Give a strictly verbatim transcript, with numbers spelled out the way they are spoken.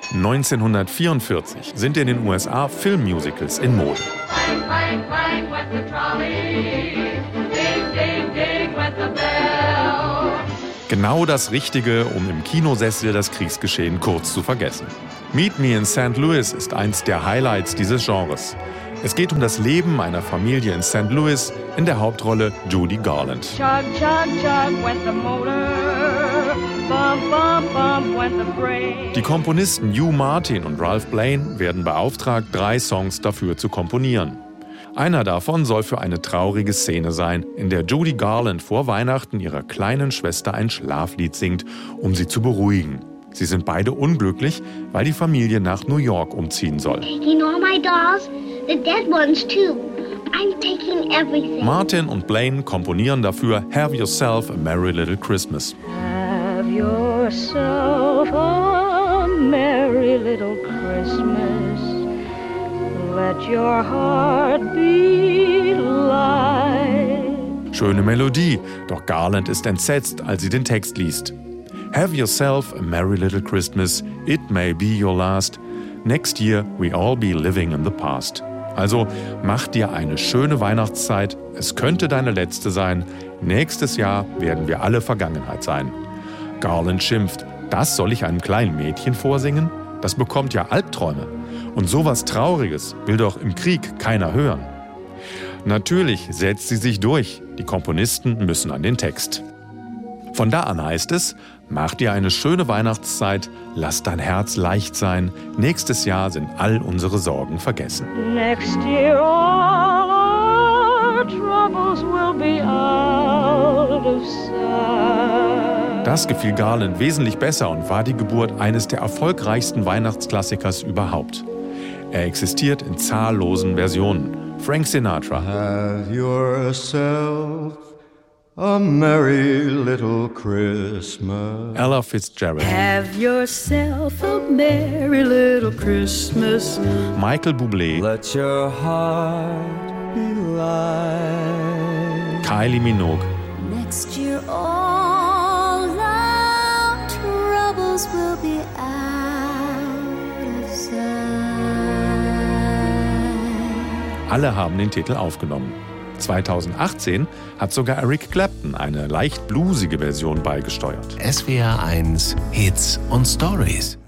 neunzehnhundertvierundvierzig sind in den U S A Filmmusicals in Mode. Genau das Richtige, um im Kinosessel das Kriegsgeschehen kurz zu vergessen. Meet Me in Sankt Louis ist eins der Highlights dieses Genres. Es geht um das Leben einer Familie in Sankt Louis, in der Hauptrolle Judy Garland. Chug, chug, chug went the motor. Bump, bump, bump went the brake. Die Komponisten Hugh Martin und Ralph Blane werden beauftragt, drei Songs dafür zu komponieren. Einer davon soll für eine traurige Szene sein, in der Judy Garland vor Weihnachten ihrer kleinen Schwester ein Schlaflied singt, um sie zu beruhigen. Sie sind beide unglücklich, weil die Familie nach New York umziehen soll. Taking all my dolls, the dead ones too. I'm taking everything. Martin und Blane komponieren dafür Have Yourself a Merry Little Christmas. Have yourself a merry little Christmas. Let your heart be light. Schöne Melodie, doch Garland ist entsetzt, als sie den Text liest. Have yourself a merry little Christmas, it may be your last. Next year we all be living in the past. Also mach dir eine schöne Weihnachtszeit, es könnte deine letzte sein. Nächstes Jahr werden wir alle Vergangenheit sein. Garland schimpft, das soll ich einem kleinen Mädchen vorsingen? Das bekommt ja Albträume. Und sowas Trauriges will doch im Krieg keiner hören. Natürlich setzt sie sich durch, die Komponisten müssen an den Text. Von da an heißt es, mach dir eine schöne Weihnachtszeit, lass dein Herz leicht sein, nächstes Jahr sind all unsere Sorgen vergessen. Next year all our troubles will be out of sight. Das gefiel Garland wesentlich besser und war die Geburt eines der erfolgreichsten Weihnachtsklassikers überhaupt. Er existiert in zahllosen Versionen. Frank Sinatra. Have yourself a merry little Christmas. Ella Fitzgerald. Have yourself a merry little Christmas. Michael Bublé. Let your heart be light. Kylie Minogue. Next year all our troubles will be out of sight. Alle haben den Titel aufgenommen. zweitausendachtzehn hat sogar Eric Clapton eine leicht bluesige Version beigesteuert. S W R eins Hits und Stories.